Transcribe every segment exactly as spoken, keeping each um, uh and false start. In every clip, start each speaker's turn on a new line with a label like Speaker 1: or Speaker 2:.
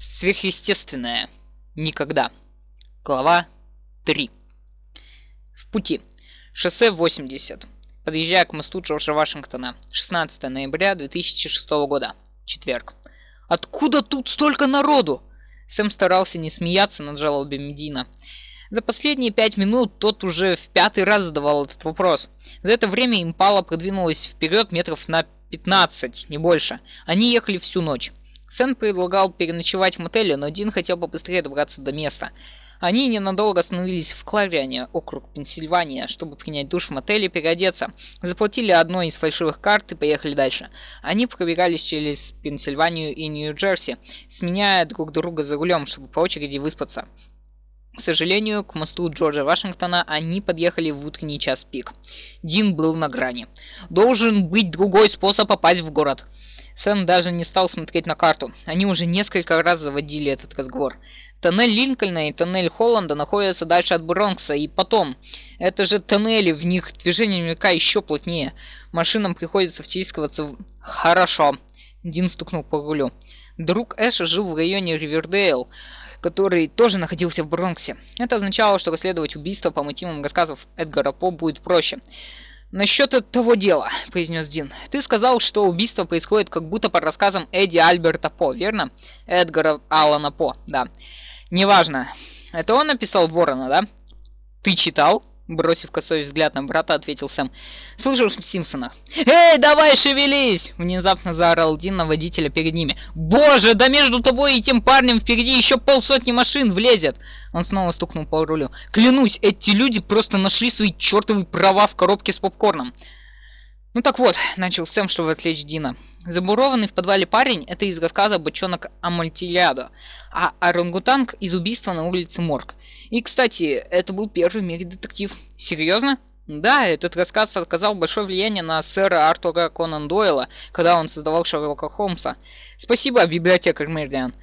Speaker 1: Сверхъестественное. Никогда. Глава три. В пути. Шоссе восемьдесят. Подъезжая к мосту Джорджа Вашингтона. шестнадцатое ноября две тысячи шестого года. Четверг. «Откуда тут столько народу?» Сэм старался не смеяться над жалобами Дина. За последние пять минут тот уже в пятый раз задавал этот вопрос. За это время импала продвинулась вперед метров на пятнадцать, не больше. Они ехали всю ночь. Сэм предлагал переночевать в мотеле, но Дин хотел побыстрее добраться до места. Они ненадолго остановились в Клариане, округ Пенсильвания, чтобы принять душ в мотеле и переодеться. Заплатили одной из фальшивых карт и поехали дальше. Они пробегались через Пенсильванию и Нью-Джерси, сменяя друг друга за рулем, чтобы по очереди выспаться. К сожалению, к мосту Джорджа Вашингтона они подъехали в утренний час пик. Дин был на грани. Должен быть другой способ попасть в город. Сэм даже не стал смотреть на карту. Они уже несколько раз заводили этот разговор. Тоннель Линкольна и тоннель Холланда находятся дальше от Бронкса, и потом. Это же тоннели, в них движение наверняка еще плотнее. Машинам приходится втискиваться в... Хорошо. Дин стукнул по рулю. Друг Эша жил в районе Ривердейл, который тоже находился в Бронксе. Это означало, что расследовать убийство по мотивам рассказов Эдгара По будет проще. «Насчет того дела», — произнес Дин. «Ты сказал, что убийство происходит как будто по рассказам Эдди Альберта По, верно?» «Эдгара Аллана По, да». «Неважно. Это он написал Ворона, да?» «Ты читал?» Бросив косой взгляд на брата, ответил Сэм. «Слышал в Симпсонах». «Эй, давай шевелись!» Внезапно заорал Дин на водителя перед ними. «Боже, да между тобой и тем парнем впереди еще полсотни машин влезет!» Он снова стукнул по рулю. «Клянусь, эти люди просто нашли свои чертовы права в коробке с попкорном». «Ну так вот», — начал Сэм, чтобы отвлечь Дина. «Замурованный в подвале парень — это из рассказа «Бочонок Амальтилядо», а орангутанг из убийства на улице Морг. И, кстати, это был первый в мире детектив». «Серьезно?» «Да, этот рассказ оказал большое влияние на сэра Артура Конан Дойла, когда он создавал Шерлока Холмса. Спасибо, библиотекарь Мерлиан».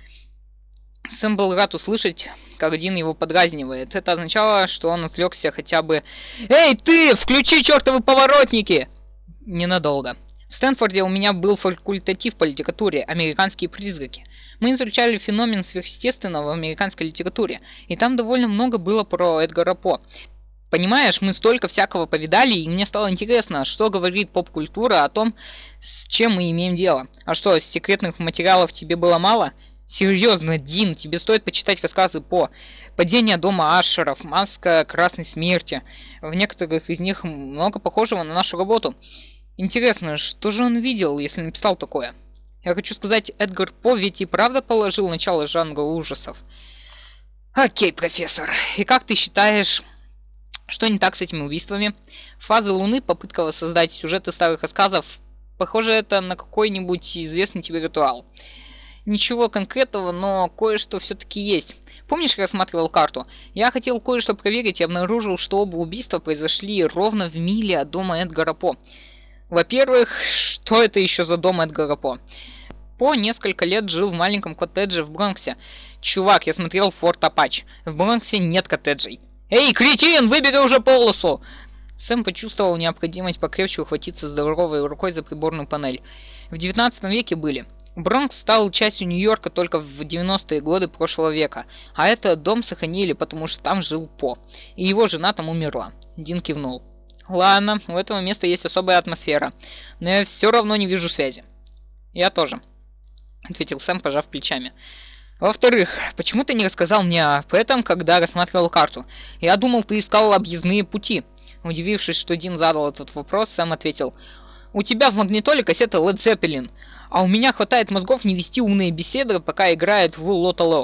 Speaker 1: Сэм был рад услышать, как Дин его подразнивает. Это означало, что он отвлекся хотя бы... «Эй, ты! Включи чертовы поворотники!» Ненадолго. В Стэнфорде у меня был факультатив по литературе «Американские призраки». Мы изучали феномен сверхъестественного в американской литературе, и там довольно много было про Эдгара По. Понимаешь, мы столько всякого повидали, и мне стало интересно, что говорит поп-культура о том, с чем мы имеем дело. А что, секретных материалов тебе было мало? Серьезно, Дин, тебе стоит почитать рассказы По. «Падение дома Ашеров», «Маска красной смерти». В некоторых из них много похожего на нашу работу. Интересно, что же он видел, если написал такое? Я хочу сказать, Эдгар По ведь и правда положил начало жанру ужасов. Окей, профессор. И как ты считаешь, что не так с этими убийствами? Фазы Луны, попытка воссоздать сюжеты старых рассказов. Похоже, это на какой-нибудь известный тебе ритуал. Ничего конкретного, но кое-что все-таки есть. Помнишь, я рассматривал карту? Я хотел кое-что проверить и обнаружил, что оба убийства произошли ровно в миле от дома Эдгара По. Во-первых, что это еще за дом Эдгара По? По несколько лет жил в маленьком коттедже в Бронксе. Чувак, я смотрел Форт Апач. В Бронксе нет коттеджей. Эй, кретин, выбери уже полосу! Сэм почувствовал необходимость покрепче ухватиться здоровой рукой за приборную панель. В девятнадцатом веке были. Бронкс стал частью Нью-Йорка только в девяностые годы прошлого века, а этот дом сохранили, потому что там жил По, и его жена там умерла. Дин кивнул. Ладно, у этого места есть особая атмосфера, но я все равно не вижу связи. Я тоже, ответил Сэм, пожав плечами. Во-вторых, почему ты не рассказал мне об этом, когда рассматривал карту? Я думал, ты искал объездные пути. Удивившись, что Дин задал этот вопрос, Сэм ответил. У тебя в магнитоле кассета Led Zeppelin, а у меня хватает мозгов не вести умные беседы, пока играет в Lotta Love.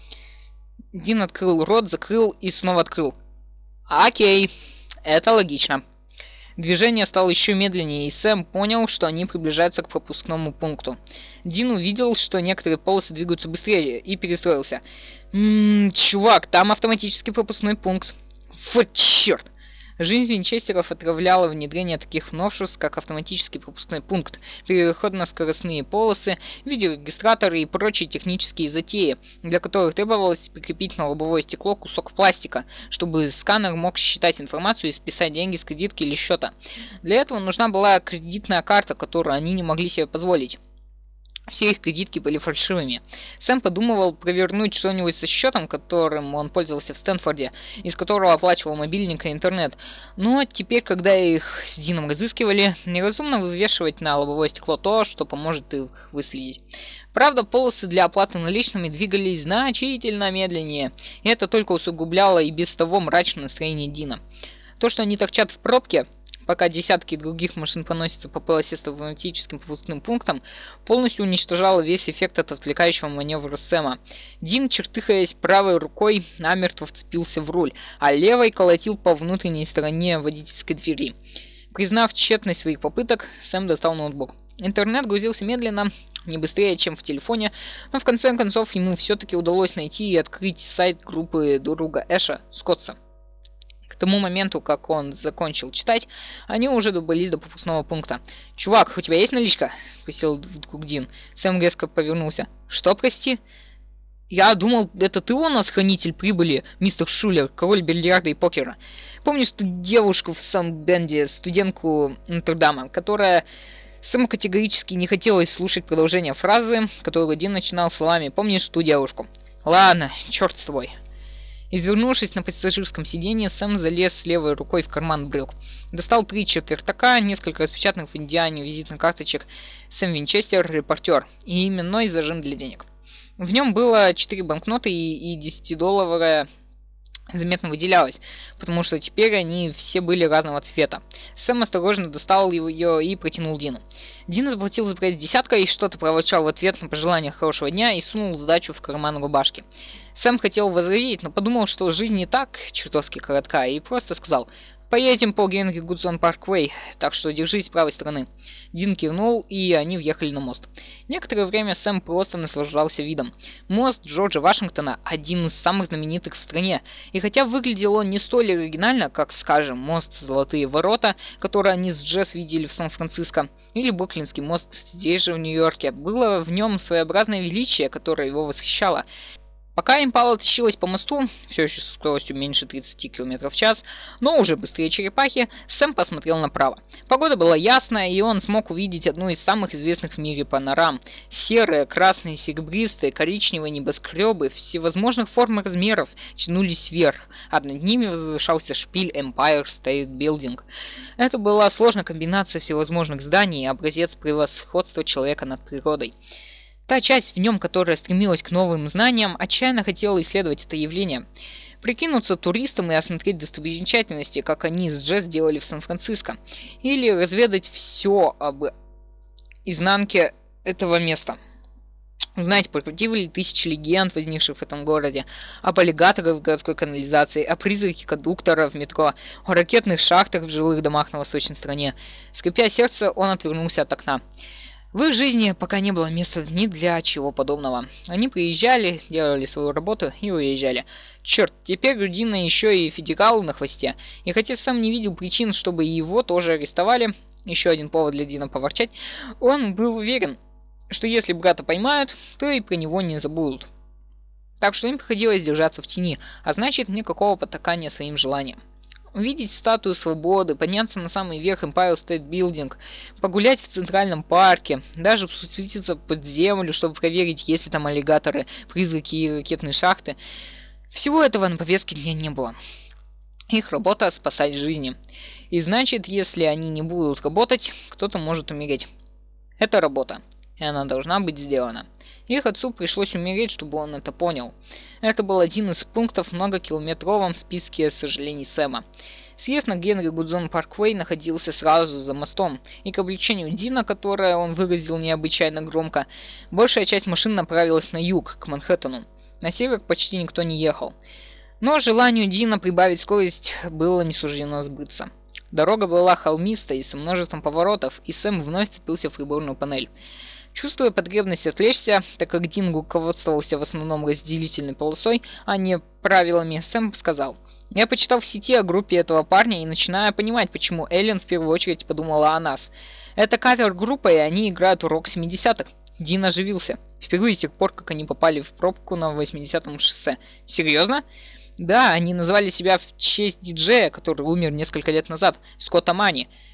Speaker 1: Дин открыл рот, закрыл и снова открыл. Окей, это логично. Движение стало еще медленнее, и Сэм понял, что они приближаются к пропускному пункту. Дин увидел, что некоторые полосы двигаются быстрее, и перестроился. Ммм, чувак, там автоматический пропускной пункт. Вот черт! Жизнь винчестеров отравляла внедрение таких новшеств, как автоматический пропускной пункт, переход на скоростные полосы, видеорегистраторы и прочие технические затеи, для которых требовалось прикрепить на лобовое стекло кусок пластика, чтобы сканер мог считать информацию и списать деньги с кредитки или счета. Для этого нужна была кредитная карта, которую они не могли себе позволить. Все их кредитки были фальшивыми. Сэм подумывал провернуть что-нибудь со счетом, которым он пользовался в Стэнфорде, из которого оплачивал мобильник и интернет. Но теперь, когда их с Дином разыскивали, неразумно вывешивать на лобовое стекло то, что поможет их выследить. Правда, полосы для оплаты наличными двигались значительно медленнее, и это только усугубляло и без того мрачное настроение Дина. То, что они торчат в пробке, пока десятки других машин поносятся по полосе с автоматическим пропускным пунктом, полностью уничтожало весь эффект от отвлекающего маневра Сэма. Дин, чертыхаясь правой рукой, намертво вцепился в руль, а левой колотил по внутренней стороне водительской двери. Признав тщетность своих попыток, Сэм достал ноутбук. Интернет грузился медленно, не быстрее, чем в телефоне, но в конце концов ему все-таки удалось найти и открыть сайт группы друга Эша, Скотса. К тому моменту, как он закончил читать, они уже добрались до пропускного пункта. «Чувак, у тебя есть наличка?» – спросил вдруг Дин. Сэм резко повернулся. «Что, прости?» «Я думал, это ты у нас хранитель прибыли, мистер Шулер, король бильярда и покера. Помнишь ту девушку в Сан-Бенде, студентку Нотр-Дама, которая...» Сэму категорически не хотелось слушать продолжение фразы, которую Дин начинал словами «Помнишь ту девушку?» «Ладно, черт с тобой». Извернувшись на пассажирском сиденье, Сэм залез левой рукой в карман брюк. Достал три четвертака, несколько распечатанных в Индиане визитных карточек «Сэм Винчестер, репортер» и именной зажим для денег. В нем было четыре банкноты и десятидолларовая заметно выделялась, потому что теперь они все были разного цвета. Сэм осторожно достал ее и протянул Дину. Дин заплатил за проезд десяткой, что-то проворчал в ответ на пожелание хорошего дня и сунул сдачу в карман рубашки. Сэм хотел возразить, но подумал, что жизнь не так чертовски коротка, и просто сказал: «Поедем по Генри Гудзон Парквей, так что держись с правой стороны». Дин кивнул, и они въехали на мост. Некоторое время Сэм просто наслаждался видом. Мост Джорджа Вашингтона – один из самых знаменитых в стране, и хотя выглядел он не столь оригинально, как, скажем, мост Золотые ворота, который они с Джесс видели в Сан-Франциско, или Бруклинский мост здесь же в Нью-Йорке, было в нем своеобразное величие, которое его восхищало. Пока Импала тащилась по мосту, все еще с скоростью меньше тридцати километров в час, но уже быстрее черепахи, Сэм посмотрел направо. Погода была ясная, и он смог увидеть одну из самых известных в мире панорам. Серые, красные, серебристые, коричневые небоскребы всевозможных форм и размеров тянулись вверх, а над ними возвышался шпиль Empire State Building. Это была сложная комбинация всевозможных зданий и образец превосходства человека над природой. Та часть в нем, которая стремилась к новым знаниям, отчаянно хотела исследовать это явление. Прикинуться туристом и осмотреть достопримечательности, как они с Джесс делали в Сан-Франциско. Или разведать все об изнанке этого места. Узнать, правдивы ли тысячи легенд, возникших в этом городе, об аллигаторах в городской канализации, о призраке кондуктора в метро, о ракетных шахтах в жилых домах на восточной стороне. Скрипя сердце, он отвернулся от окна. В их жизни пока не было места ни для чего подобного. Они приезжали, делали свою работу и уезжали. Черт, теперь у Дина еще и федералы на хвосте. И хотя сам не видел причин, чтобы его тоже арестовали, еще один повод для Дина поворчать, он был уверен, что если брата поймают, то и про него не забудут. Так что им приходилось держаться в тени, а значит никакого потакания своим желаниям. Увидеть статую свободы, подняться на самый верх Empire State Building, погулять в Центральном парке, даже спуститься под землю, чтобы проверить, есть ли там аллигаторы, призраки и ракетные шахты. Всего этого на повестке дня не было. Их работа – спасать жизни. И значит, если они не будут работать, кто-то может умереть. Это работа, и она должна быть сделана. Их отцу пришлось умереть, чтобы он это понял. Это был один из пунктов в многокилометровом списке сожалений Сэма. Съезд на Генри Гудзон Парквей находился сразу за мостом, и к облегчению Дина, которое он выразил необычайно громко, большая часть машин направилась на юг, к Манхэттену. На север почти никто не ехал. Но желанию Дина прибавить скорость было не суждено сбыться. Дорога была холмистой, со множеством поворотов, и Сэм вновь цепился в приборную панель. Чувствуя потребность отвлечься, так как Дин руководствовался в основном разделительной полосой, а не правилами, Сэм сказал: «Я почитал в сети о группе этого парня и начинаю понимать, почему Эллен в первую очередь подумала о нас. Это кавер-группа, и они играют урок семидесятых». Дин оживился. Впервые с тех пор, как они попали в пробку на восьмидесятом шоссе. «Серьезно?» «Да, они назвали себя в честь диджея, который умер несколько лет назад, Скотта Мани.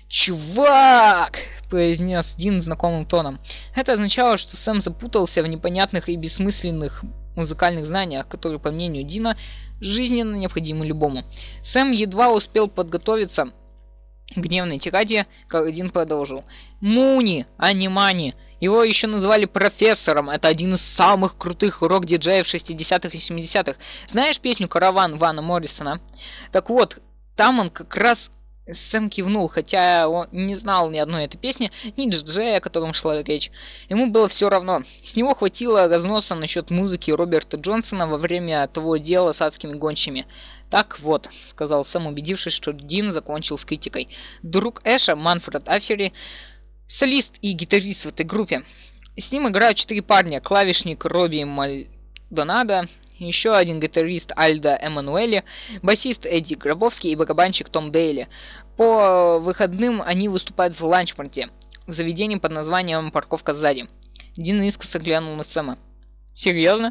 Speaker 1: «Чувак!» – произнес Дин знакомым тоном. Это означало, что Сэм запутался в непонятных и бессмысленных музыкальных знаниях, которые, по мнению Дина, жизненно необходимы любому. Сэм едва успел подготовиться к гневной тираде, как Дин продолжил. «Муни, а не Мани. Его еще называли профессором. Это один из самых крутых рок-диджеев шестидесятых и семидесятых. Знаешь песню «Караван» Вана Моррисона? Так вот, там он как раз...» Сэм кивнул, хотя он не знал ни одной этой песни, ни диджея, о котором шла речь. Ему было все равно. С него хватило разноса насчет музыки Роберта Джонсона во время того дела с адскими гонщами. «Так вот», — сказал Сэм, убедившись, что Дин закончил с критикой. «Друг Эша, Манфред Афери, солист и гитарист в этой группе. С ним играют четыре парня. Клавишник Робби Мальдонадо, еще один гитарист Альдо Эммануэли, басист Эдди Гробовский и барабанщик Том Дейли. По выходным они выступают в ланчпорте, в заведении под названием «Парковка сзади». Дин искоса глянул на Сэма. «Серьезно?»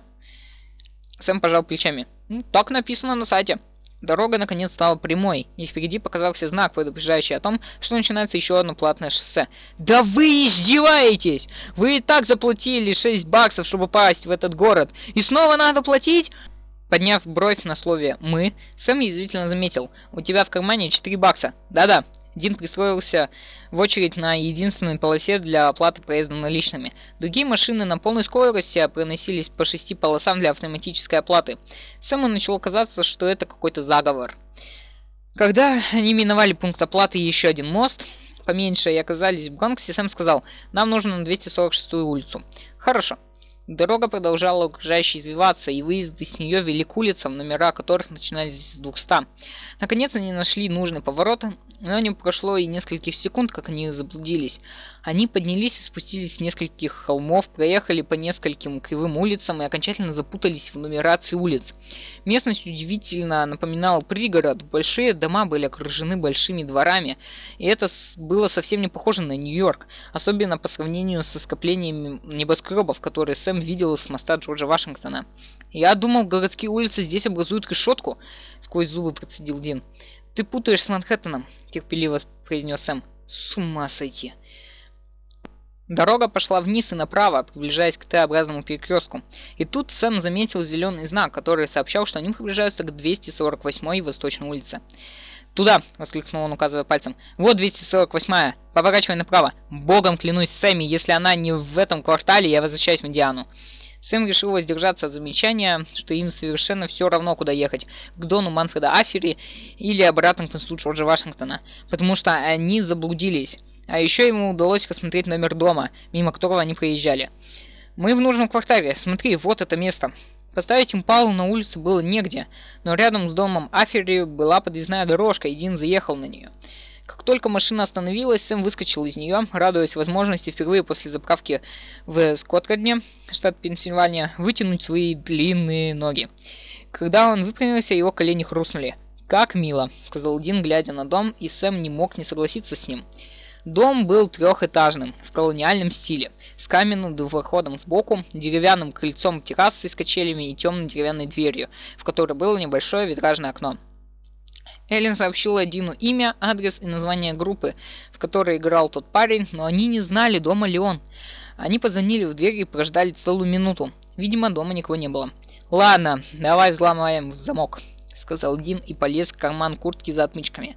Speaker 1: Сэм пожал плечами. «Ну, так написано на сайте». Дорога наконец стала прямой, и впереди показался знак, предупреждающий о том, что начинается еще одно платное шоссе. «Да вы издеваетесь! Вы и так заплатили шесть баксов, чтобы попасть в этот город, и снова надо платить?» Подняв бровь на слове «мы», Сэм язвительно заметил: «У тебя в кармане четыре бакса». «Да-да». Дин пристроился в очередь на единственной полосе для оплаты проезда наличными. Другие машины на полной скорости проносились по шести полосам для автоматической оплаты. Сэму начало казаться, что это какой-то заговор. Когда они миновали пункт оплаты и еще один мост, поменьше, и оказались в Бронксе, Сэм сказал: «Нам нужно на двести сорок шестую улицу». «Хорошо». Дорога продолжала угрожающе извиваться, и выезды с нее вели к улицам, номера которых начинались с двухсот. Наконец они нашли нужный поворот, но не прошло и нескольких секунд, как они заблудились. Они поднялись и спустились с нескольких холмов, проехали по нескольким кривым улицам и окончательно запутались в нумерации улиц. Местность удивительно напоминала пригород, большие дома были окружены большими дворами, и это было совсем не похоже на Нью-Йорк, особенно по сравнению со скоплениями небоскребов, которые Сэм видел с моста Джорджа Вашингтона. «Я думал, городские улицы здесь образуют решетку», — сквозь зубы процедил Дин. «Ты путаешь с Манхэттеном», — терпеливо произнес Сэм. «С ума сойти». Дорога пошла вниз и направо, приближаясь к Т-образному перекрестку. И тут Сэм заметил зеленый знак, который сообщал, что они приближаются к двести сорок восьмой Восточной улице. «Туда!» — воскликнул он, указывая пальцем. «Вот двести сорок восьмая! Поворачивай направо! Богом клянусь, Сэмми, если она не в этом квартале, я возвращаюсь в Индиану!» Сэм решил воздержаться от замечания, что им совершенно все равно, куда ехать, к дону Манфреда Афери или обратно к мосту Джорджа Вашингтона, потому что они заблудились. А еще ему удалось рассмотреть номер дома, мимо которого они проезжали. «Мы в нужном квартале. Смотри, вот это место». Поставить импалу на улице было негде, но рядом с домом Афери была подъездная дорожка, и Дин заехал на нее. Как только машина остановилась, Сэм выскочил из нее, радуясь возможности впервые после заправки в Скоттрадне, штат Пенсильвания, вытянуть свои длинные ноги. Когда он выпрямился, его колени хрустнули. «Как мило», — сказал Дин, глядя на дом, и Сэм не мог не согласиться с ним. Дом был трехэтажным, в колониальном стиле, с каменным двухходом сбоку, деревянным крыльцом террасой с качелями и темной деревянной дверью, в которой было небольшое витражное окно. Эллен сообщила Дину имя, адрес и название группы, в которой играл тот парень, но они не знали, дома ли он. Они позвонили в дверь и прождали целую минуту. Видимо, дома никого не было. «Ладно, давай взломаем замок», — сказал Дин и полез в карман куртки за отмычками.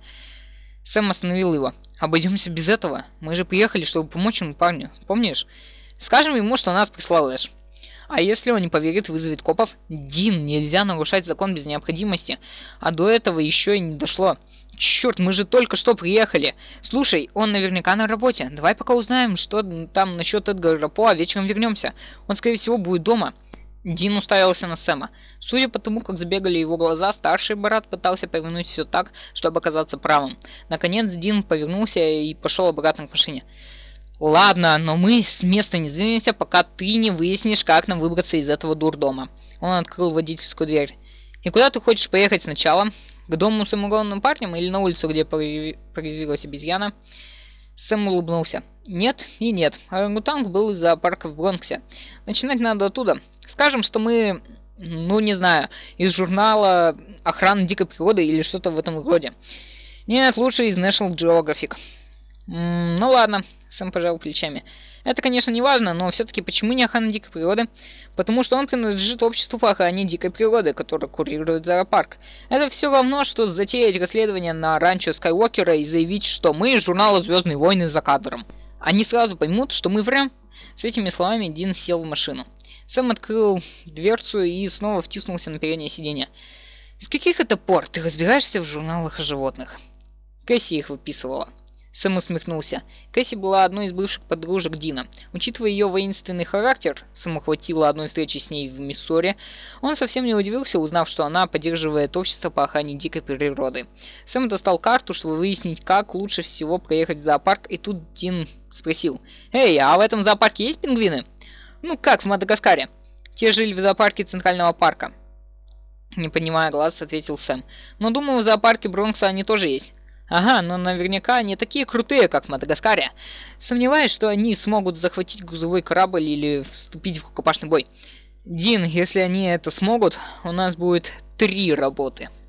Speaker 1: Сэм остановил его. «Обойдемся без этого. Мы же приехали, чтобы помочь ему парню. Помнишь? Скажем ему, что нас прислал Эш. А если он не поверит, вызовет копов? Дин, нельзя нарушать закон без необходимости. А до этого еще и не дошло. Черт, мы же только что приехали. Слушай, он наверняка на работе. Давай пока узнаем, что там насчет Эдгара По, а вечером вернемся. Он, скорее всего, будет дома». Дин уставился на Сэма. Судя по тому, как забегали его глаза, старший брат пытался повернуть все так, чтобы оказаться правым. Наконец Дин повернулся и пошел обратно к машине. «Ладно, но мы с места не сдвинемся, пока ты не выяснишь, как нам выбраться из этого дурдома». Он открыл водительскую дверь. «И куда ты хочешь поехать сначала? К дому с самогонным парнем или на улицу, где порезвилась обезьяна?» Сэм улыбнулся. «Нет и нет. Орангутанг был из зоопарка в Бронксе. Начинать надо оттуда. Скажем, что мы, ну не знаю, из журнала «Охрана дикой природы» или что-то в этом роде. Нет, лучше из National Geographic». М, ну ладно, Сэм пожал плечами. Это, конечно, не важно, но все-таки почему не охрана дикой природы? Потому что он принадлежит обществу по охране дикой природы, которое курирует зоопарк. Это все равно, что затеять расследование на ранчо Скайуокера и заявить, что мы из журнала «Звездные войны» за кадром. Они сразу поймут, что мы врем. С этими словами Дин сел в машину. Сэм открыл дверцу и снова втиснулся на переднее сиденье. «С каких это пор ты разбираешься в журналах о животных?» Кэсси их выписывала. Сэм усмехнулся. Кэсси была одной из бывших подружек Дина. Учитывая ее воинственный характер, Сэму хватило одной встречи с ней в Миссури, он совсем не удивился, узнав, что она поддерживает общество по охране дикой природы. Сэм достал карту, чтобы выяснить, как лучше всего проехать в зоопарк, и тут Дин спросил: «Эй, а в этом зоопарке есть пингвины?» «Ну как в Мадагаскаре. Те жили в зоопарке Центрального парка». Не поднимая глаз, ответил Сэм. «Но думаю, в зоопарке Бронкса они тоже есть». «Ага, но наверняка не такие крутые, как в Мадагаскаре. Сомневаюсь, что они смогут захватить грузовой корабль или вступить в рукопашный бой. Дин, если они это смогут, у нас будет три работы».